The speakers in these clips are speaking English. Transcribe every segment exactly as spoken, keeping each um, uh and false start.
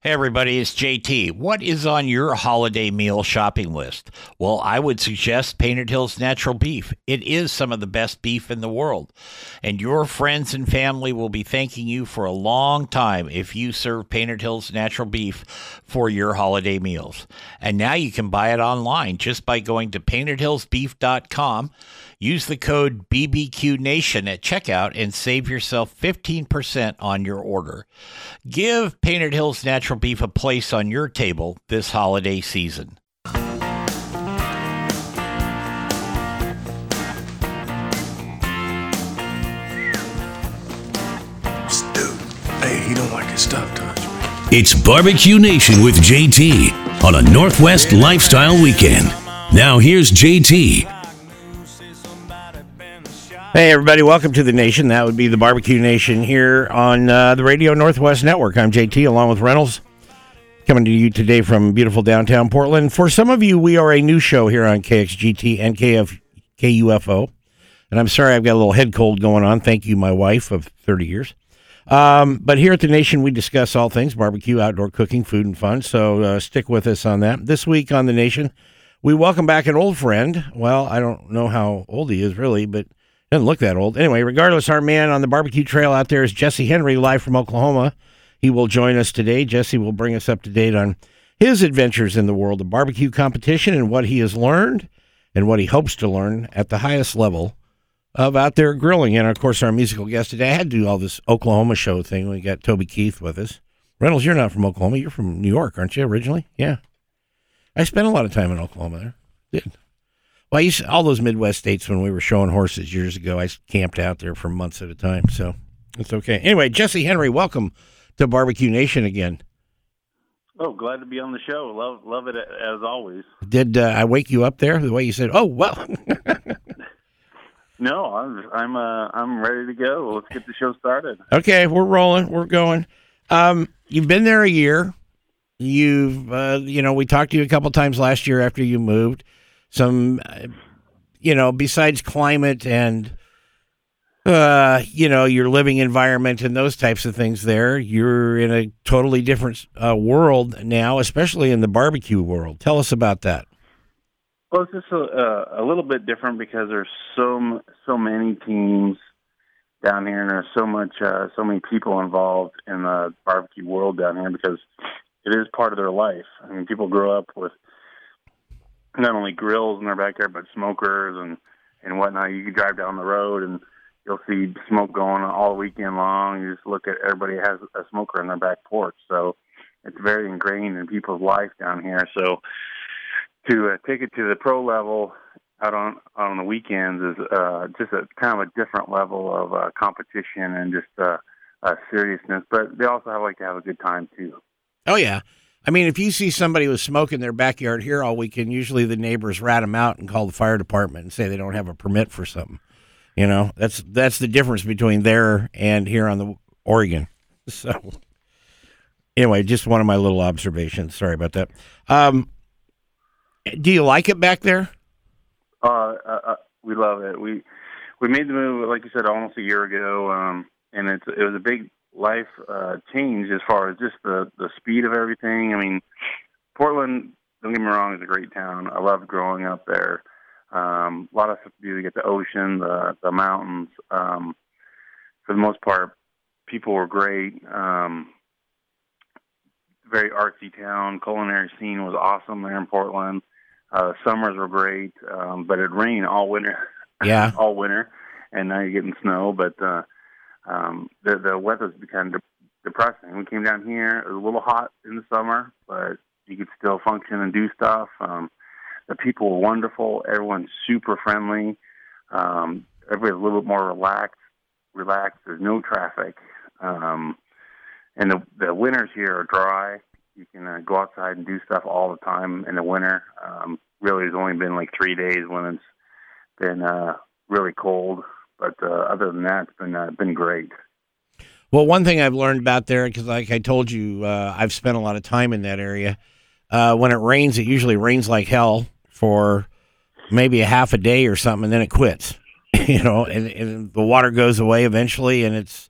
Hey everybody, it's J T. What is on your holiday meal shopping list? Well, I would suggest Painted Hills Natural Beef. It is some of the best beef in the world, and your friends and family will be thanking you for a long time if you serve Painted Hills Natural Beef for your holiday meals. And now you can buy it online just by going to painted hills beef dot com. Use the code B B Q Nation at checkout and save yourself fifteen percent on your order. Give Painted Hills Natural Beef a place on your table this holiday season. Dude, hey, he don't like his stuff touched. It's Barbecue Nation with J T on a Northwest Lifestyle Weekend. Now here's J T. Hey, everybody. Welcome to the Nation. That would be the Barbecue Nation here on uh, the Radio Northwest Network. I'm J T along with Reynolds, coming to you today from beautiful downtown Portland. For some of you, we are a new show here on K X G T and K F, K U F O. And I'm sorry I've got a little head cold going on. Thank you, my wife of thirty years. Um, but here at the Nation, we discuss all things barbecue, outdoor cooking, food, and fun. So uh, stick with us on that. This week on the Nation, we welcome back an old friend. Well, I don't know how old he is really, but doesn't look that old. Anyway, regardless, our man on the barbecue trail out there is Jesse Henry, live from Oklahoma. He will join us today. Jesse will bring us up to date on his adventures in the world of barbecue competition and what he has learned and what he hopes to learn at the highest level of out there grilling. And, of course, our musical guest today, I had to do all this Oklahoma show thing. We got Toby Keith with us. Reynolds, you're not from Oklahoma. You're from New York, aren't you, originally? Yeah. I spent a lot of time in Oklahoma there. Did. Well, I used to, all those Midwest states when we were showing horses years ago, I camped out there for months at a time, so it's okay. Anyway, Jesse Henry, welcome to Barbecue Nation again. Oh, glad to be on the show. Love love it as always. Did uh, I wake you up there the way you said, oh, well? No, I'm I'm, uh, I'm ready to go. Let's get the show started. Okay, we're rolling. We're going. Um, you've been there a year. You've, uh, you know, we talked to you a couple times last year after you moved. Some, uh, you know, besides climate and, uh, you know, your living environment and those types of things there, you're in a totally different uh, world now, especially in the barbecue world. Tell us about that. Well, it's just a, a little bit different because there's so so many teams down here, and there's so much, uh, so many people involved in the barbecue world down here because it is part of their life. I mean, people grow up with not only grills in their backyard, but smokers and, and whatnot. You can drive down the road and you'll see smoke going all weekend long. You just look at everybody has a smoker in their back porch. So it's very ingrained in people's life down here. So to uh, take it to the pro level out on, on the weekends is uh, just a kind of a different level of uh, competition and just uh, uh, seriousness. But they also have, like to have a good time too. Oh, yeah. I mean, if you see somebody with smoke in their backyard here all weekend, usually the neighbors rat them out and call the fire department and say they don't have a permit for something. You know, that's that's the difference between there and here on the Oregon. So, anyway, just one of my little observations. Sorry about that. Um, do you like it back there? Uh, uh, uh, we love it. We we made the move, like you said, almost a year ago, um, and it's it was a big life uh, change as far as just the, the speed of everything. I mean, Portland, don't get me wrong, is a great town. I loved growing up there. Um, a lot of stuff to do to get the ocean, the, the mountains. Um, for the most part, people were great. Um, very artsy town. Culinary scene was awesome there in Portland. Uh, summers were great, um, but it rained all winter. Yeah. all winter. And now you're getting snow, but uh, Um, the the weather's become de- depressing. We came down here, it was a little hot in the summer, but you could still function and do stuff. Um, the people were wonderful. Everyone's super friendly. Um, everybody's a little bit more relaxed. Relaxed. There's no traffic. Um, and the the winters here are dry. You can uh, go outside and do stuff all the time in the winter. Um, really, it's only been like three days when it's been uh, really cold. But uh, other than that, it's been uh, been great. Well, one thing I've learned about there, because like I told you, uh, I've spent a lot of time in that area. Uh, when it rains, it usually rains like hell for maybe a half a day or something, and then it quits. you know, and, and the water goes away eventually, and it's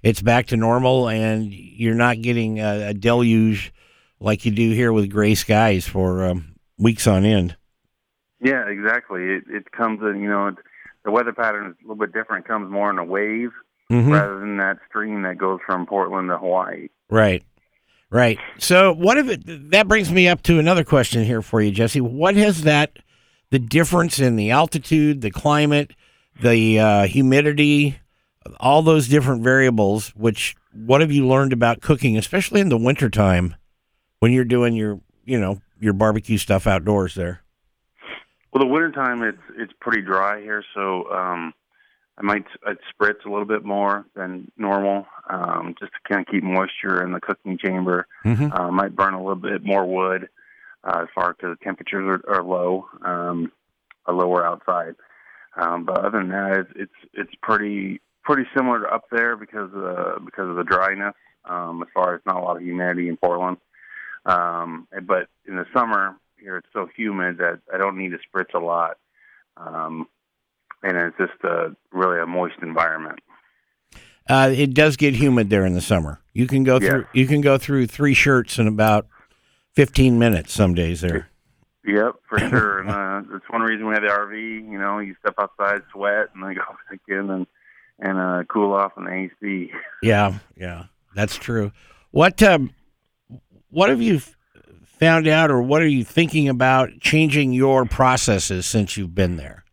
it's back to normal, and you're not getting a, a deluge like you do here with gray skies for um, weeks on end. Yeah, exactly. It, it comes in, you know, it, the weather pattern is a little bit different. It comes more in a wave Mm-hmm. rather than that stream that goes from Portland to Hawaii. Right, right. So what if it, that brings me up to another question here for you, Jesse. What has that, the difference in the altitude, the climate, the uh, humidity, all those different variables, which, what have you learned about cooking, especially in the wintertime when you're doing your, you know, your barbecue stuff outdoors there? Well, the wintertime, it's, it's pretty dry here, so um, I might I'd spritz a little bit more than normal, um, just to kind of keep moisture in the cooking chamber. Mm-hmm. Uh, might burn a little bit more wood uh, as far as the temperatures are, are low, um, are lower outside. Um, but other than that, it's it's, it's pretty pretty similar to up there because of, because of the dryness. Um, as far as not a lot of humidity in Portland, um, but in the summer here it's so humid that I don't need to spritz a lot. Um, And it's just a, really a moist environment. Uh, it does get humid there in the summer. You can go through. Yeah. You can go through three shirts in about fifteen minutes. Some days there. Yep, for sure. And uh, that's one reason we have the R V. You know, you step outside, sweat, and then go back in and and uh, cool off in the A C. Yeah, yeah, that's true. What um, what have you f- found out, or what are you thinking about changing your processes since you've been there?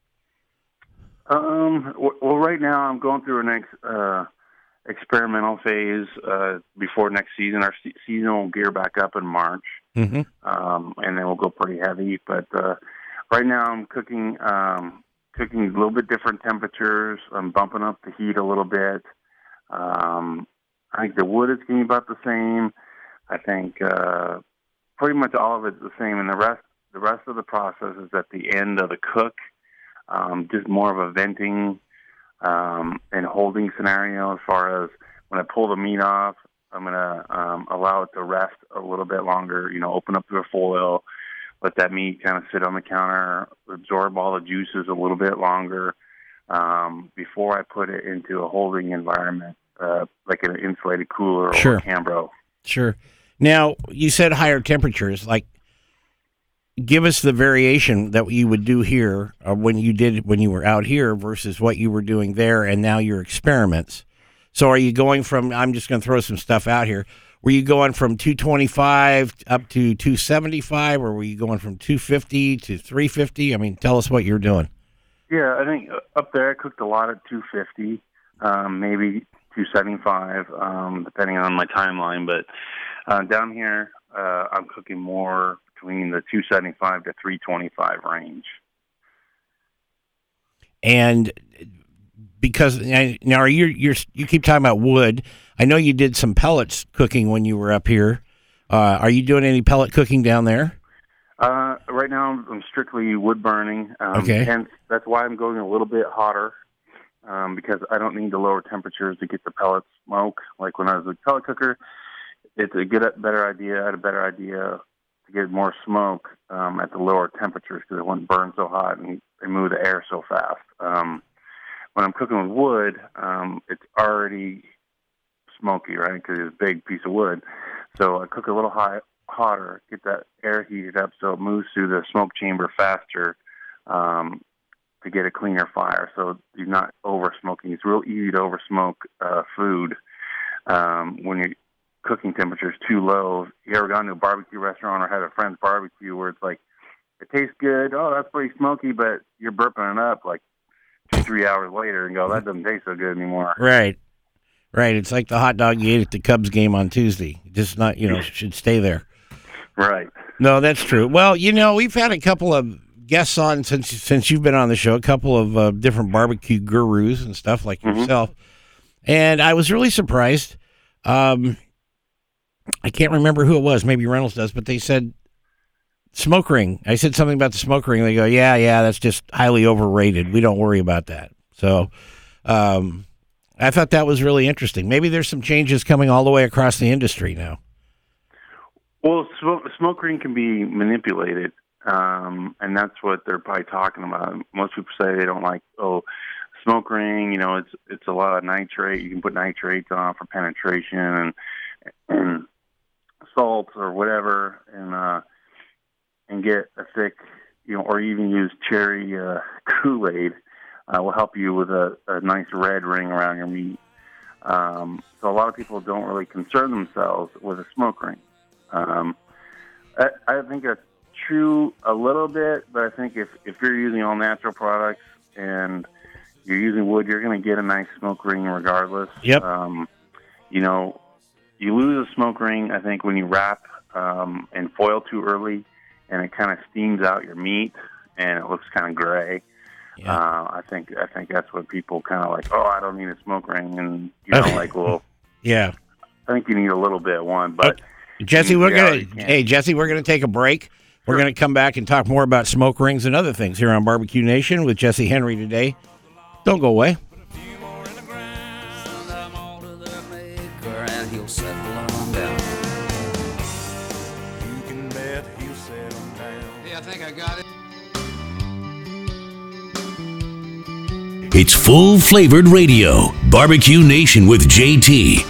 Um, well, right now I'm going through an ex, uh, experimental phase uh, before next season. Our se- season will gear back up in March, Mm-hmm. um, and then we'll go pretty heavy. But uh, right now I'm cooking um, cooking a little bit different temperatures. I'm bumping up the heat a little bit. Um, I think the wood is getting about the same. I think uh, pretty much all of it's the same, and the rest the rest of the process is at the end of the cook. Um, just more of a venting um, and holding scenario as far as when I pull the meat off, I'm going to um, allow it to rest a little bit longer, you know, open up the foil, let that meat kind of sit on the counter, absorb all the juices a little bit longer um, before I put it into a holding environment, uh, like an insulated cooler Sure. or a Cambro. Sure. Now, you said higher temperatures. Like, give us the variation that you would do here, or when you did when you were out here versus what you were doing there, and now your experiments. So, are you going from? I'm just going to throw some stuff out here. Were you going from two twenty-five up to two seventy-five, or were you going from two fifty to three fifty? I mean, tell us what you're doing. Yeah, I think up there I cooked a lot at two fifty, um, maybe two seventy-five, um, depending on my timeline. But uh, down here, uh, I'm cooking more between the two seventy-five to three twenty-five range. And because now are you you're, you keep talking about wood. I know you did some pellets cooking when you were up here. Uh, are you doing any pellet cooking down there? Uh, right now, I'm, I'm strictly wood burning. Um, Okay. Hence, that's why I'm going a little bit hotter, um, because I don't need the lower temperatures to get the pellet smoke. Like when I was a pellet cooker, it's a good, better idea. I had a better idea to get more smoke um, at the lower temperatures because it wouldn't burn so hot and, and move the air so fast. Um, when I'm cooking with wood, um, it's already smoky, right? Because it's a big piece of wood. So I cook a little high, hotter, get that air heated up so it moves through the smoke chamber faster um, to get a cleaner fire. So you're not over smoking. It's real easy to over smoke uh, food um, when your cooking temperature is too low. You ever gone to a barbecue restaurant or had a friend's barbecue where it's like, it tastes good, oh, that's pretty smoky, but you're burping it up like two, three hours later and go, that doesn't taste so good anymore. Right. Right. It's like the hot dog you ate at the Cubs game on Tuesday. Just not, you know, should stay there. Right. No, that's true. Well, you know, we've had a couple of guests on since since you've been on the show, a couple of uh, different barbecue gurus and stuff like Mm-hmm. yourself. And I was really surprised. Um, I can't remember who it was. Maybe Reynolds does, but they said smoke ring. I said something about the smoke ring. They go, yeah, yeah, that's just highly overrated. We don't worry about that. So um, I thought that was really interesting. Maybe there's some changes coming all the way across the industry now. Well, smoke, smoke ring can be manipulated, um, and that's what they're probably talking about. Most people say they don't like, oh, smoke ring, you know, it's it's a lot of nitrate. You can put nitrates on for penetration and, and salts or whatever, and uh, and get a thick, you know, or even use cherry uh, Kool-Aid uh, will help you with a, a nice red ring around your meat. Um, so a lot of people don't really concern themselves with a smoke ring. Um, I, I think that's true a little bit, but I think if, if you're using all natural products and you're using wood, you're going to get a nice smoke ring regardless. Yep. Um, you know, you lose a smoke ring, I think, when you wrap um, and foil too early, and it kind of steams out your meat, and it looks kind of gray. Yeah. Uh, I think I think that's what people kind of like. Oh, I don't need a smoke ring, and you know, like, well, yeah. I think you need a little bit one, but uh, Jesse, we're yeah, gonna hey Jesse, we're gonna take a break. We're Sure. gonna come back and talk more about smoke rings and other things here on Barbecue Nation with Jesse Henry today. Don't go away. It's full-flavored radio. Barbecue Nation with J T.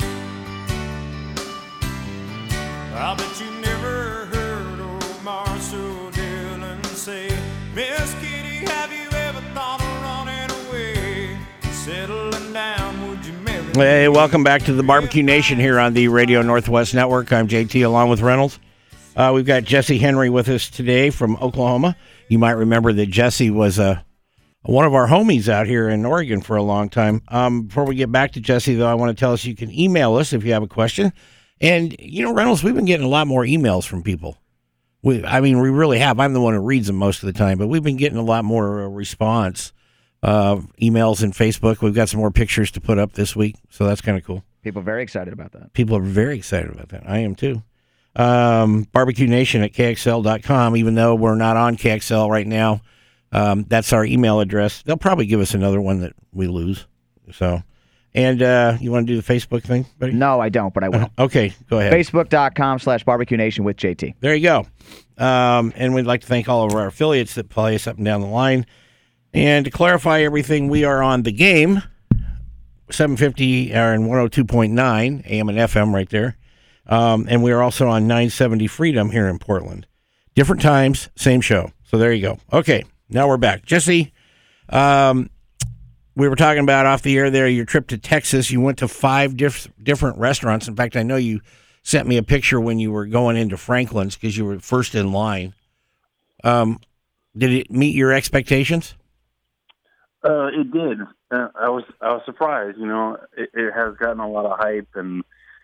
I bet you never heard old Marshall Dillon say, Miss Kitty, have you ever thought of running away? Settling down, would you marry me? Hey, welcome back to the Barbecue Nation here on the Radio Northwest Network. I'm J T along with Reynolds. Uh, we've got Jesse Henry with us today from Oklahoma. You might remember that Jesse was a one of our homies out here in Oregon for a long time. Um, before we get back to Jesse, though, I want to tell us you can email us if you have a question. And, you know, Reynolds, we've been getting a lot more emails from people. We, I mean, we really have. I'm the one who reads them most of the time, but we've been getting a lot more uh, response, uh, emails and Facebook. We've got some more pictures to put up this week, so that's kind of cool. People are very excited about that. People are very excited about that. I am, too. Um, Barbecue Nation at K X L dot com, even though we're not on K X L right now. Um, that's our email address. They'll probably give us another one that we lose. So, and uh, you want to do the Facebook thing, buddy? No, I don't, but I will. Okay, go ahead. Facebook.com slash Barbecue Nation with J T. There you go. Um, and we'd like to thank all of our affiliates that play us up and down the line. And to clarify everything, we are on The Game, seven fifty and one oh two point nine A M and F M right there. Um, and we are also on nine seventy Freedom here in Portland. Different times, same show. So there you go. Okay. Now we're back. Jesse, um, we were talking about off the air there, your trip to Texas. You went to five diff- different restaurants. In fact, I know you sent me a picture when you were going into Franklin's because you were first in line. Um, did it meet your expectations? Uh, it did. Uh, I was I was surprised. You know, it, it has gotten a lot of hype and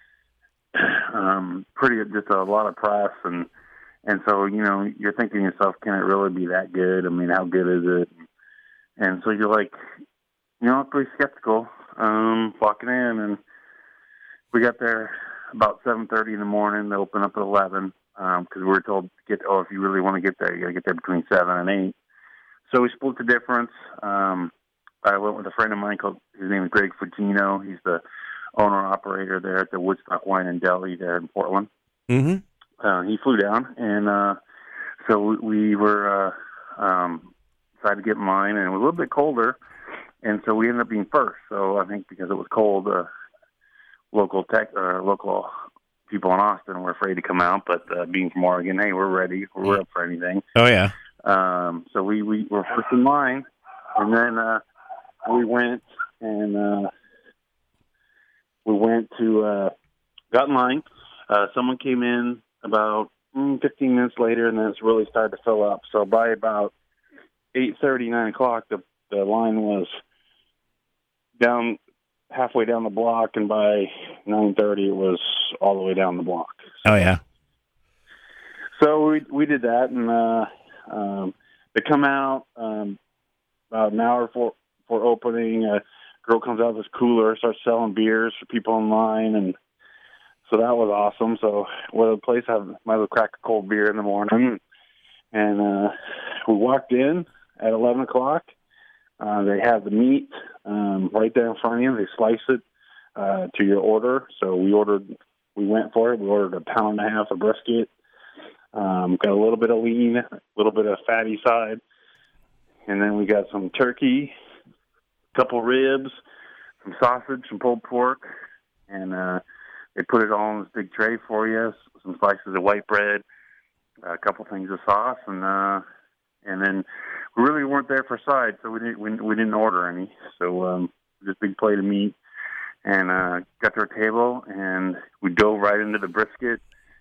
um, pretty just a lot of press and. And so, you know, you're thinking to yourself, can it really be that good? I mean, how good is it? And so you're like, you know, pretty skeptical, um, walking in. And we got there about seven thirty in the morning. They open up at eleven because um, we were told to get, oh, if you really want to get there, you got to get there between seven and eight. So we split the difference. Um, I went with a friend of mine called, his name is Greg Fugino. He's the owner-operator there at the Woodstock Wine and Deli there in Portland. Mm-hmm. Uh, he flew down, and uh, so we, we were uh, um, decided to get in line, and it was a little bit colder, and so we ended up being first. So I think because it was cold, uh, local tech, uh, local people in Austin were afraid to come out, but uh, being from Oregon, hey, we're ready, we're up for anything. Oh yeah. Um, so we, we were first in line, and then uh, we went and uh, we went to uh, got in line. Uh, someone came in about mm, fifteen minutes later, and then it's really started to fill up. So by about eight thirty, nine o'clock, the, the line was down halfway down the block, and by nine thirty, it was all the way down the block. Oh, yeah. So we we did that, and uh, um, they come out um, about an hour before, before opening. A girl comes out with this cooler, starts selling beers for people in line, and so that was awesome. So, well, the place I might as well crack a cold beer in the morning. And uh, we walked in at eleven o'clock. Uh, they have the meat um, right there in front of you. They slice it uh, to your order. So we ordered, we went for it. We ordered a pound and a half of brisket. Um, got a little bit of lean, a little bit of fatty side. And then we got some turkey. couple ribs, some sausage, some pulled pork, and uh, they put it all in this big tray for you. Some slices of white bread, a couple things of sauce, and uh, and then we really weren't there for sides, so we didn't we, we didn't order any. So um, just a big plate of meat, and uh, got to our table, and we dove right into the brisket,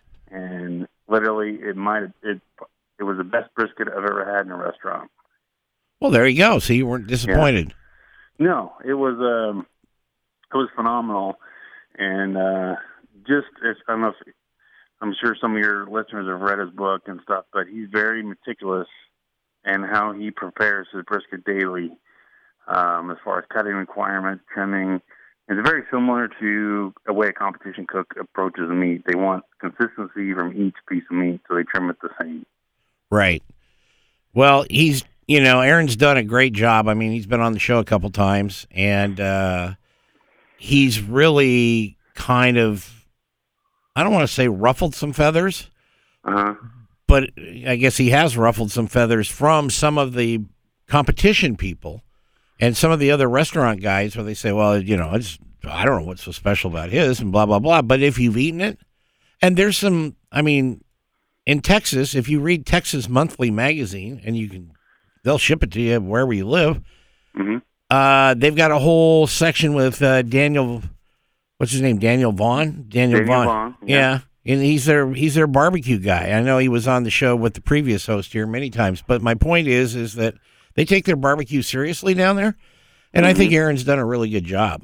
and literally it might it it was the best brisket I've ever had in a restaurant. Well, there you go. So you weren't disappointed. Yeah. No, it was um, it was phenomenal, and uh, just I don't know if, I'm sure some of your listeners have read his book and stuff, but he's very meticulous in how he prepares his brisket daily, um, as far as cutting requirements, trimming. It's very similar to a way a competition cook approaches the meat. They want consistency from each piece of meat, so they trim it the same. Right. Well, he's, you know, Aaron's done a great job. I mean, he's been on the show a couple times, and uh, he's really kind of, I don't want to say ruffled some feathers, uh-huh. but I guess he has ruffled some feathers from some of the competition people and some of the other restaurant guys where they say, well, you know, it's, I don't know what's so special about his and blah, blah, blah. But if you've eaten it, and there's some, I mean, in Texas, if you read Texas Monthly Magazine, and you can, they'll ship it to you wherever you live, mm-hmm. uh, they've got a whole section with uh, Daniel, what's his name, Daniel Vaughn? Daniel, Daniel Vaughn. Vaughn, yeah. yeah. And he's their he's their barbecue guy. I know he was on the show with the previous host here many times. But my point is, is that they take their barbecue seriously down there, and mm-hmm. I think Aaron's done a really good job.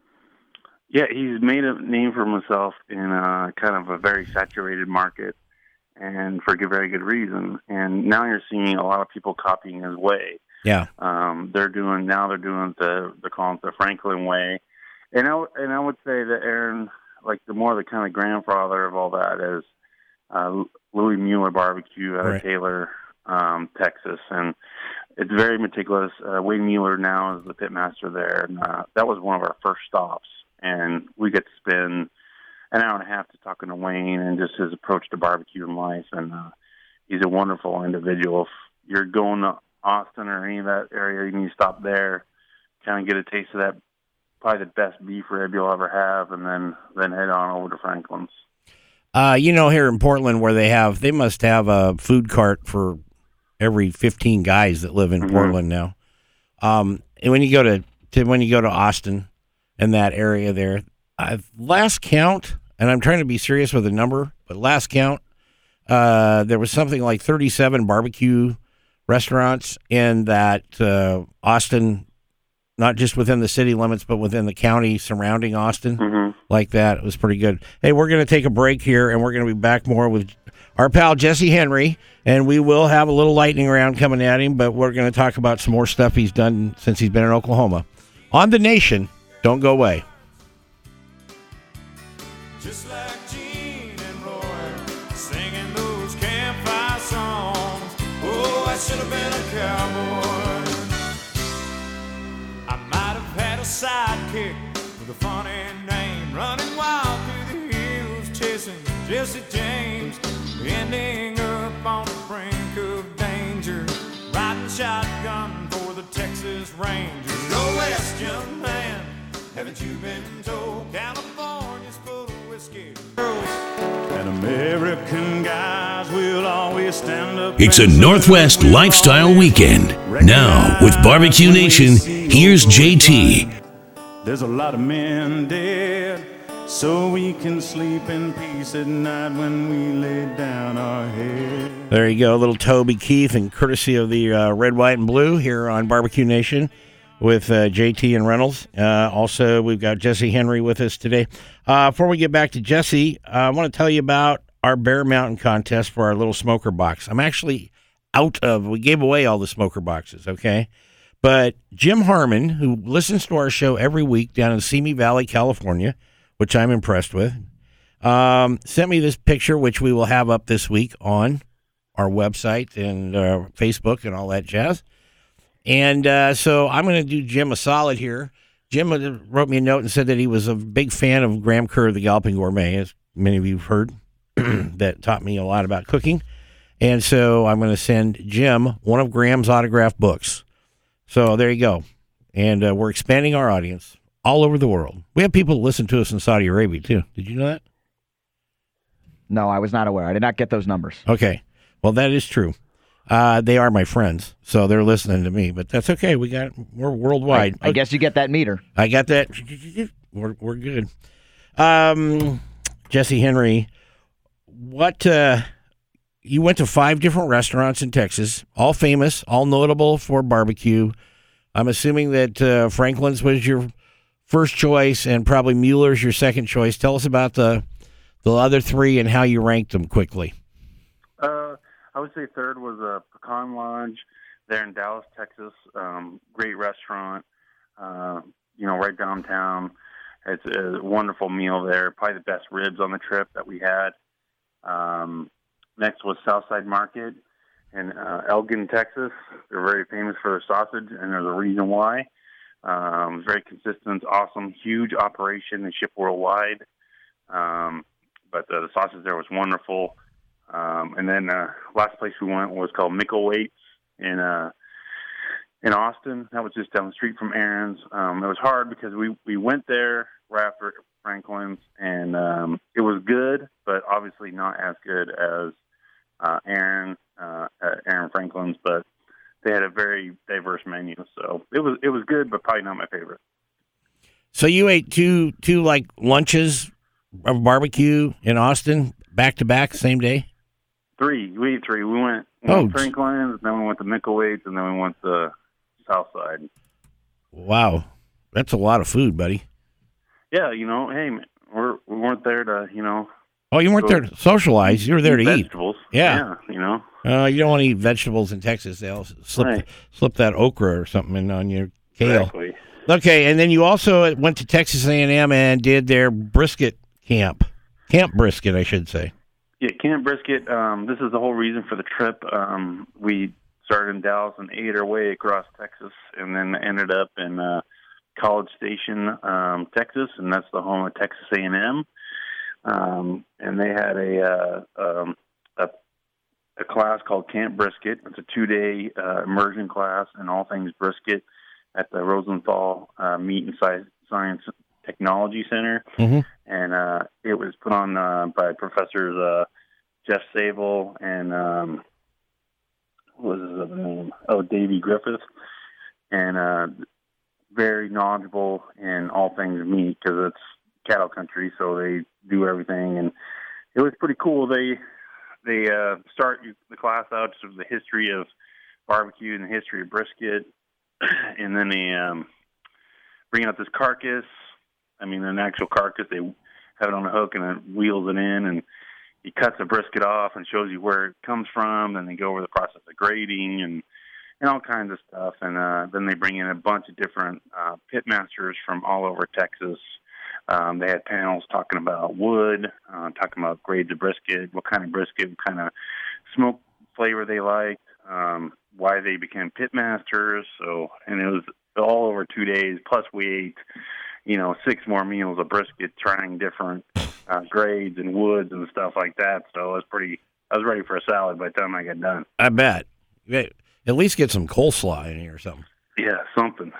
Yeah, he's made a name for himself in a, kind of a very saturated market, and for a very good reason. And now you're seeing a lot of people copying his way. Yeah, um, they're doing now. They're doing the they're calling it the Franklin way, and I and I would say that Aaron, like the more the kind of grandfather of all that is uh, Louis Mueller Barbecue out of right. Taylor, um, Texas, and it's very meticulous. Uh, Wayne Mueller now is the pitmaster there, and uh, that was one of our first stops. And we get to spend an hour and a half to talking to Wayne and just his approach to barbecue and life. And uh, he's a wonderful individual. If you're going to Austin or any of that area, you need to stop there, kind of get a taste of that, probably the best beef rib you'll ever have, and then, then head on over to Franklin's. Uh, you know, here in Portland where they have, they must have a food cart for every fifteen guys that live in mm-hmm. Portland now. Um, and when you go to, to when you go to Austin, in that area there, I've, last count, and I'm trying to be serious with the number, but last count, uh, there was something like thirty-seven barbecue restaurants in that uh, Austin, not just within the city limits, but within the county surrounding Austin, mm-hmm. like that. It was pretty good. Hey, we're going to take a break here, and we're going to be back more with our pal Jesse Henry, and we will have a little lightning round coming at him, but we're going to talk about some more stuff he's done since he's been in Oklahoma. On The Nation. Don't go away. Just like Gene and Roy singing those campfire songs. Oh, I should have been a cowboy. I might have had a sidekick with a funny name, running wild through the hills, chasing Jesse James, ending up on the brink of danger, riding shotgun for the Texas Rangers. Go west, young man. Haven't you been told California's full of whiskey girls? And American guys will always stand up. It's a Northwest Lifestyle Weekend. Now, with Barbecue Nation, here's J T. There's a lot of men dead, so we can sleep in peace at night when we lay down our head. There you go, a little Toby Keith, and courtesy of the uh, Red, White, and Blue here on Barbecue Nation. With uh, J T and Reynolds. Uh, also, we've got Jesse Henry with us today. Uh, before we get back to Jesse, uh, I want to tell you about our Bear Mountain contest for our little smoker box. I'm actually out of, we gave away all the smoker boxes, okay? But Jim Harmon, who listens to our show every week down in Simi Valley, California, which I'm impressed with, um, sent me this picture, which we will have up this week on our website and uh, Facebook and all that jazz. And uh, so I'm going to do Jim a solid here. Jim wrote me a note and said that he was a big fan of Graham Kerr, the Galloping Gourmet, as many of you have heard, that taught me a lot about cooking. And so I'm going to send Jim one of Graham's autographed books. So there you go. and uh, we're expanding our audience all over the world. We have people that listen to us in Saudi Arabia, too. Did you know that? No, I was not aware. I did not get those numbers. Okay. Well, that is true. Uh, they are my friends, so they're listening to me, but that's okay. We got we're worldwide. I, I guess you get that meter. I got that. We're we're good. Um, Jesse Henry, what? Uh, you went to five different restaurants in Texas, all famous, all notable for barbecue. I'm assuming that uh, Franklin's was your first choice, and probably Mueller's your second choice. Tell us about the the other three and how you ranked them quickly. Uh, I would say third was a uh, Pecan Lodge there in Dallas, Texas. Um, great restaurant, uh, you know, right downtown. It's a wonderful meal there. Probably the best ribs on the trip that we had. Um, next was Southside Market in uh, Elgin, Texas. They're very famous for their sausage, and there's a reason why. Um, very consistent, awesome, huge operation. They ship worldwide. Um, but uh, the sausage there was wonderful. Um, and then uh, last place we went was called Mickelwait's in uh, in Austin. That was just down the street from Aaron's. Um, it was hard because we, we went there right after Franklin's, and um, it was good, but obviously not as good as uh, Aaron uh, Aaron Franklin's. But they had a very diverse menu, so it was it was good, but probably not my favorite. So you ate two two like lunches of barbecue in Austin back to back same day? Three. We ate three. We went, we oh, went to Franklin's, then we went to Mickelwait's, and then we went to Southside. Wow. That's a lot of food, buddy. Yeah, you know, hey, man, we're, we weren't there to, you know. Oh, you weren't there to socialize. You were there to eat. Vegetables. Yeah. Yeah, you know. Uh, you don't want to eat vegetables in Texas. They'll slip, Right. slip that okra or something in on your kale. Exactly. Okay, and then you also went to Texas A and M and did their brisket camp. Camp brisket, I should say. Yeah, Camp Brisket, um, this is the whole reason for the trip. Um, we started in Dallas and ate our way across Texas, and then ended up in uh, College Station, um, Texas, and that's the home of Texas A and M. Um, and they had a, uh, um, a a class called Camp Brisket. It's a two-day uh, immersion class in all things brisket at the Rosenthal uh, Meat and Sci- Science Technology Center. Mm-hmm. And uh, it was put on uh, by Professors uh, Jeff Sable and um, what was his other name? Oh, Davey Griffith. And uh, very knowledgeable in all things meat because it's cattle country, so they do everything. And it was pretty cool. They they uh, start the class out just with the history of barbecue and the history of brisket, and then they um, bring out this carcass. I mean, an actual carcass. They have it on a hook and it wheels it in, and he cuts a brisket off and shows you where it comes from. Then they go over the process of grading and and all kinds of stuff. And uh, then they bring in a bunch of different uh, pit masters from all over Texas. Um, they had panels talking about wood, uh, talking about grades of brisket, what kind of brisket, what kind of smoke flavor they liked, um, why they became pit masters. So, and it was all over two days. Plus, we ate, you know, six more meals of brisket, trying different uh, grades and woods and stuff like that. So I was pretty, I was ready for a salad by the time I got done. I bet. At least get some coleslaw in here or something. Yeah, something.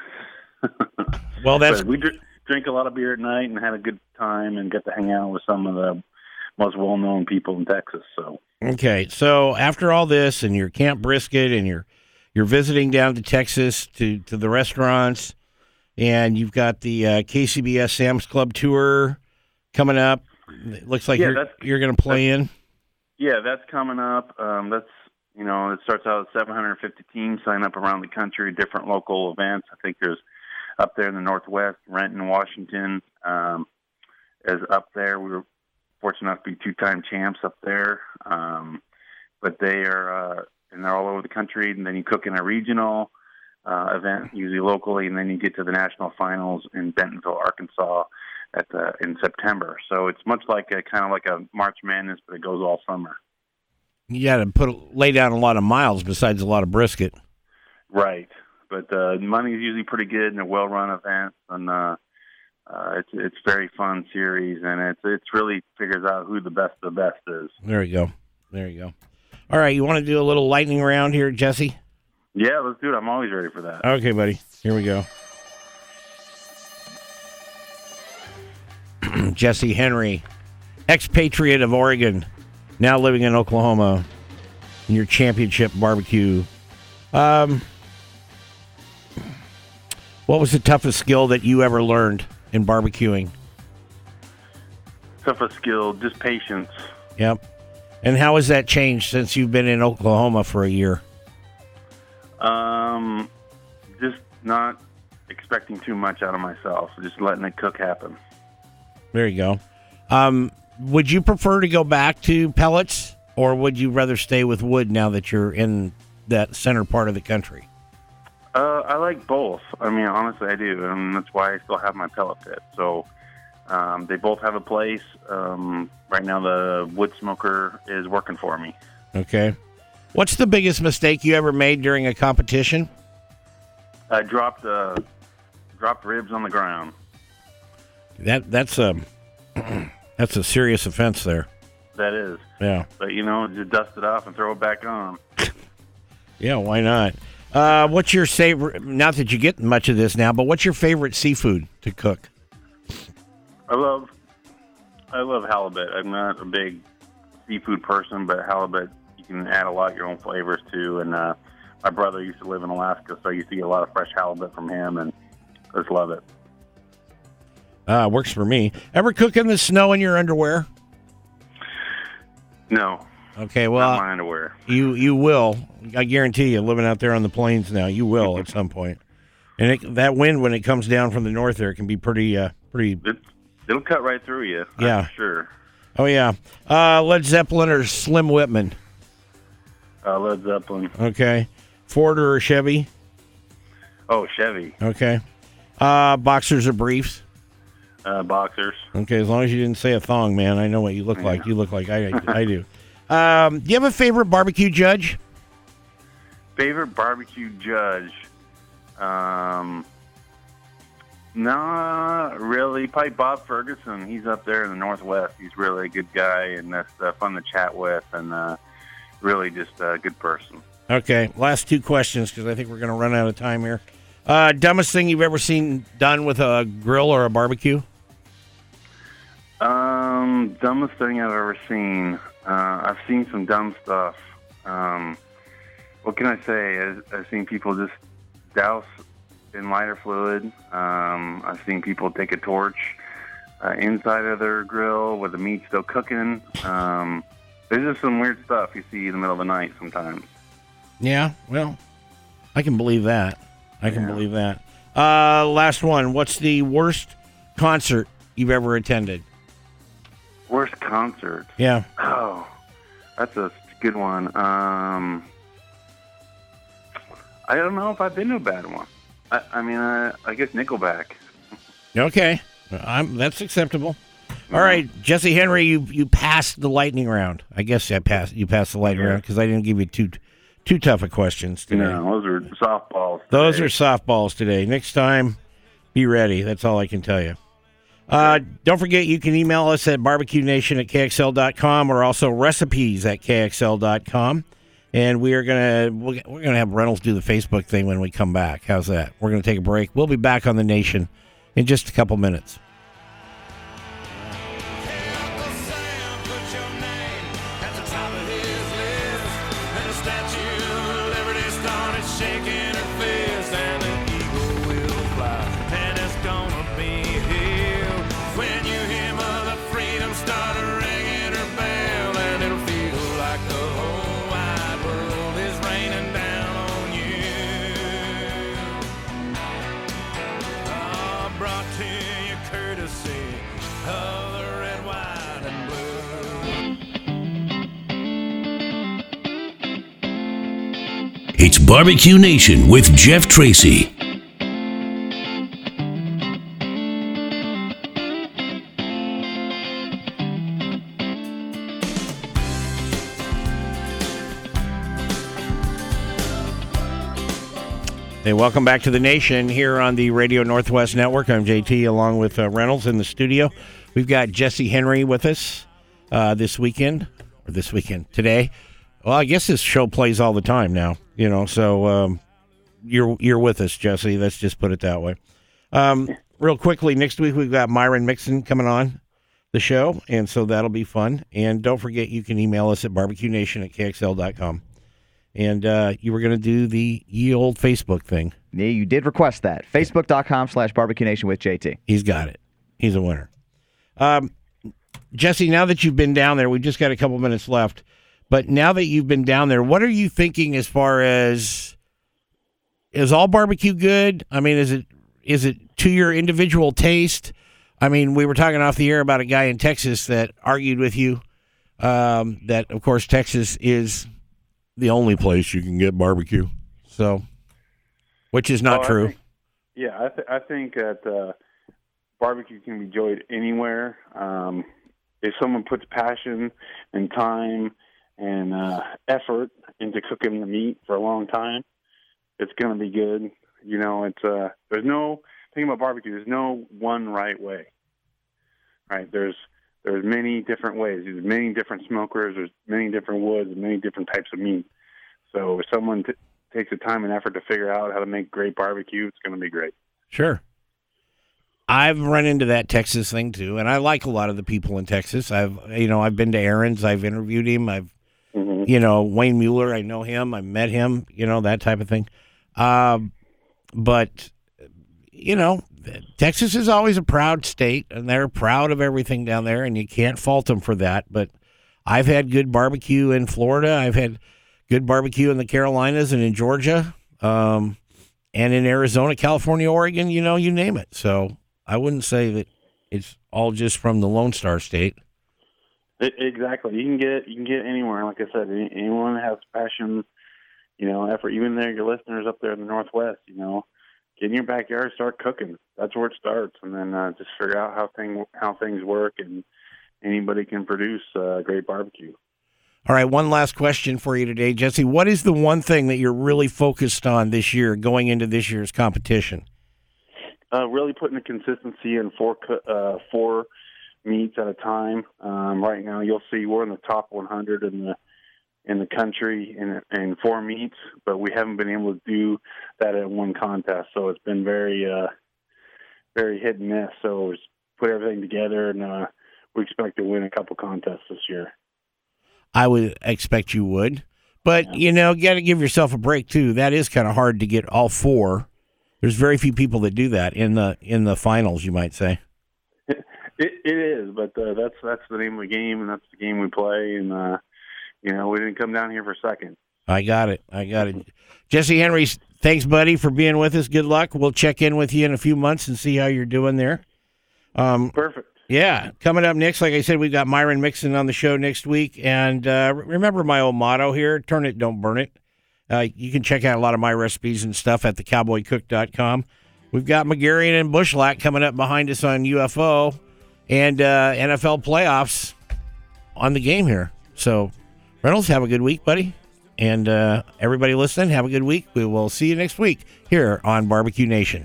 Well, that's but we dr- drink a lot of beer at night and had a good time and get to hang out with some of the most well-known people in Texas. So okay. So after all this, and your Camp Brisket, and you're you're visiting down to Texas to, to the restaurants, and you've got the uh, K C B S Sam's Club tour coming up. It looks like Yeah, you're that's- you're going to play in. yeah, that's coming up. Um, that's you know, it starts out at seven hundred fifty teams sign up around the country, different local events. I think there's up there in the Northwest, Renton, Washington, um, is up there. We were fortunate enough to be two-time champs up there. Um, but they are, uh, and they're all over the country. And then you cook in a regional uh, event, usually locally, and then you get to the national finals in Bentonville, Arkansas, at the in September. So it's much like a kind of like a March Madness, but it goes all summer. You got to put lay down a lot of miles besides a lot of brisket. Right. But uh, money is usually pretty good and a well-run event, and uh, uh, it's it's very fun series, and it's it's really figures out who the best of the best is. There you go. There you go. All right, you want to do a little lightning round here, Jesse? Yeah, let's do it. I'm always ready for that. Okay, buddy. Here we go. Jesse Henry, expatriate of Oregon, now living in Oklahoma, in your championship barbecue. Um, what was the toughest skill that you ever learned in barbecuing? Toughest skill, just patience. Yep. And how has that changed since you've been in Oklahoma for a year? Um, just not expecting too much out of myself. Just letting it cook happen. There you go. Um, would you prefer to go back to pellets, or would you rather stay with wood now that you're in that center part of the country? Uh, I like both. I mean, honestly, I do, and that's why I still have my pellet pit. So um, they both have a place. Um, right now, the wood smoker is working for me. Okay. What's the biggest mistake you ever made during a competition? I dropped uh, dropped ribs on the ground. That that's a that's a serious offense there. That is. Yeah. But you know, just dust it off and throw it back on. Yeah, why not? Uh, what's your favorite? Not that you get much of this now, but what's your favorite seafood to cook? I love I love halibut. I'm not a big seafood person, but halibut you can add a lot of your own flavors to. And uh, my brother used to live in Alaska, so I used to get a lot of fresh halibut from him, and I just love it. Uh, works for me. Ever cook in the snow in your underwear? No. Okay, well, Not my underwear. you you will. I guarantee you, living out there on the plains now, you will at some point. And it, that wind, when it comes down from the north there, can be pretty, uh, pretty. It, it'll cut right through you. I'm Yeah. sure. Oh yeah, uh, Led Zeppelin or Slim Whitman? Uh, Led Zeppelin. Okay, Ford or Chevy? Oh, Chevy. Okay, uh, boxers or briefs? Uh, boxers. Okay, as long as you didn't say a thong, man. I know what you look like. You look like I, I do. Um, do you have a favorite barbecue judge? Favorite barbecue judge? Um, not really. Probably Bob Ferguson. He's up there in the Northwest. He's really a good guy, and that's uh, fun to chat with, and uh, really just a good person. Okay, last two questions because I think we're going to run out of time here. Uh, dumbest thing you've ever seen done with a grill or a barbecue? Um, dumbest thing I've ever seen. Uh, I've seen some dumb stuff. Um, what can I say? I've, I've seen people just douse in lighter fluid. Um, I've seen people take a torch uh, inside of their grill with the meat still cooking. Um, there's just some weird stuff you see in the middle of the night sometimes. Yeah, well, I can believe that. I can Yeah. believe that. Uh, last one. What's the worst concert you've ever attended? Worst concert? Yeah. Oh, that's a good one. Um, I don't know if I've been to a bad one. I, I mean, I, I guess Nickelback. Okay. I'm, that's acceptable. All right, Jesse Henry, you you passed the lightning round. I guess I passed. You passed the lightning Yeah. round because I didn't give you too too tough of questions today. No, those are softballs. Those today. are softballs today. Next time, be ready. That's all I can tell you. Uh, don't forget, you can email us at barbecue nation at k x l dot com or also recipes at k x l dot com. And we are gonna we're gonna have Reynolds do the Facebook thing when we come back. How's that? We're gonna take a break. We'll be back on the Nation in just a couple minutes. Uncle Sam put your name at the top of his list, and the Statue of Liberty started shaking her fist, and an eagle will fly, and it's gonna be here when you hear Mother Freedom start ringing her bell, and it'll feel like the whole wide world is raining down on you. Oh, brought to you courtesy of the red, white, and blue. It's Barbecue Nation with Jeff Tracy. Hey, welcome back to the Nation here on the Radio Northwest Network. I'm J T along with uh, Reynolds in the studio. We've got Jesse Henry with us uh, this weekend, or this weekend, today. Well, I guess this show plays all the time now, you know, so um, you're you're with us, Jesse. Let's just put it that way. Um, real quickly, next week we've got Myron Mixon coming on. the show, and so that'll be fun. And don't forget, you can email us at barbecue nation at k x l dot com. And uh, you were going to do the ye old Facebook thing. Yeah, you did request that. Facebook.com slash barbecue nation with JT. He's got it. He's a winner. Um, Jesse, now that you've been down there, we've just got a couple minutes left. But now that you've been down there, what are you thinking as far as, is all barbecue good? I mean, is it is it to your individual taste? I mean, we were talking off the air about a guy in Texas that argued with you um, that, of course, Texas is the only place you can get barbecue. So, which is not well, true. I think, yeah, I, th- I think that uh, barbecue can be enjoyed anywhere. Um, if someone puts passion and time and uh, effort into cooking the meat for a long time, it's going to be good. You know, it's uh, there's no thing about barbecue. There's no one right way. Right? There's There's many different ways. There's many different smokers. There's many different woods and many different types of meat. So if someone t- takes the time and effort to figure out how to make great barbecue, it's going to be great. Sure. I've run into that Texas thing too, and I like a lot of the people in Texas. I've, you know, I've been to Aaron's. I've interviewed him. I've, mm-hmm. you know, Wayne Mueller. I know him. I met him. You know, that type of thing. Um, but you know, Texas is always a proud state, and they're proud of everything down there, and you can't fault them for that. But I've had good barbecue in Florida. I've had good barbecue in the Carolinas and in Georgia, um, and in Arizona, California, Oregon, you know, you name it. So I wouldn't say that it's all just from the Lone Star State. It, exactly. You can get you can get anywhere. Like I said, anyone that has passion, you know, effort, even there, your listeners up there in the Northwest, you know, get in your backyard, start cooking. That's where it starts, and then uh, just figure out how thing how things work, and anybody can produce uh, great barbecue. All right, one last question for you today, Jesse. What is the one thing that you're really focused on this year, going into this year's competition? Uh, really putting the consistency in four uh, four meats at a time. Um, right now, you'll see we're in the top one hundred in the in the country in, in four meets, but we haven't been able to do that in one contest. So it's been very, uh, very hit and miss. So we put everything together, and uh, we expect to win a couple contests this year. I would expect you would, but yeah. you know, you got to give yourself a break too. That is kind of hard to get all four. There's very few people that do that in the in the finals, you might say. It, it, it is, but uh, that's that's the name of the game, and that's the game we play, and. Uh, You know, we didn't come down here for second. I got it. I got it. Jesse Henry, thanks, buddy, for being with us. Good luck. We'll check in with you in a few months and see how you're doing there. Um, Perfect. Yeah. Coming up next, like I said, we've got Myron Mixon on the show next week. And uh, remember my old motto here, turn it, don't burn it. Uh, you can check out a lot of my recipes and stuff at the cowboy cook dot com. We've got McGarian and Bushlack coming up behind us on U F O and uh, N F L playoffs on the game here. So, Reynolds, have a good week, buddy. And uh, everybody listening, have a good week. We will see you next week here on Barbecue Nation.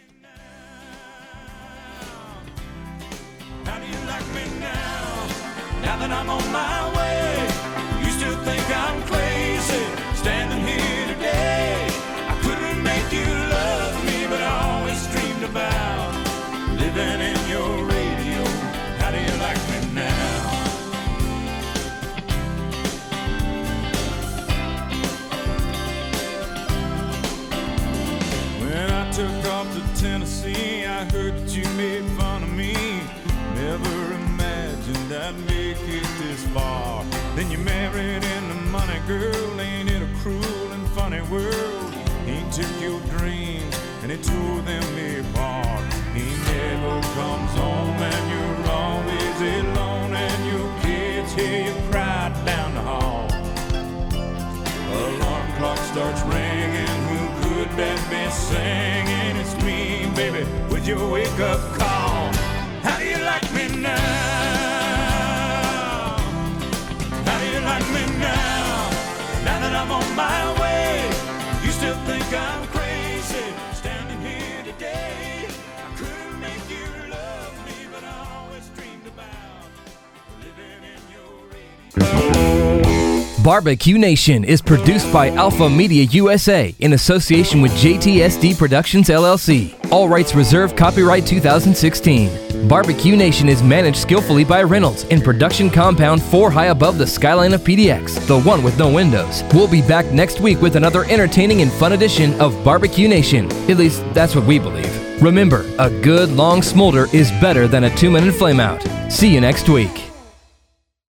How do you like me now? Now that I'm on my way, you still think I'm crazy standing here today. I couldn't make you love me, but I always dreamed about living in your radio. How do you like me now? Took off to Tennessee, I heard that you made fun of me. Never imagined I'd make it this far. Then you married into money, girl. Ain't it a cruel and funny world? He took your dreams and he tore them apart. He never comes home and you're always alone, and your kids hear you cry down the hall. Alarm clock starts ringing, who could that be singing? It's me, baby, with your wake-up call. How do you like me now? How do you like me now? Now that I'm on my way, you still think I'm crazy standing here today. I couldn't make you love me, but I always dreamed about living in your radio. Barbecue Nation is produced by Alpha Media U S A in association with J T S D Productions L L C. All rights reserved. Copyright two thousand sixteen. Barbecue Nation is managed skillfully by Reynolds in production compound four high above the skyline of P D X, the one with no windows. We'll be back next week with another entertaining and fun edition of Barbecue Nation. At least, that's what we believe. Remember, a good long smolder is better than a two-minute flameout. See you next week.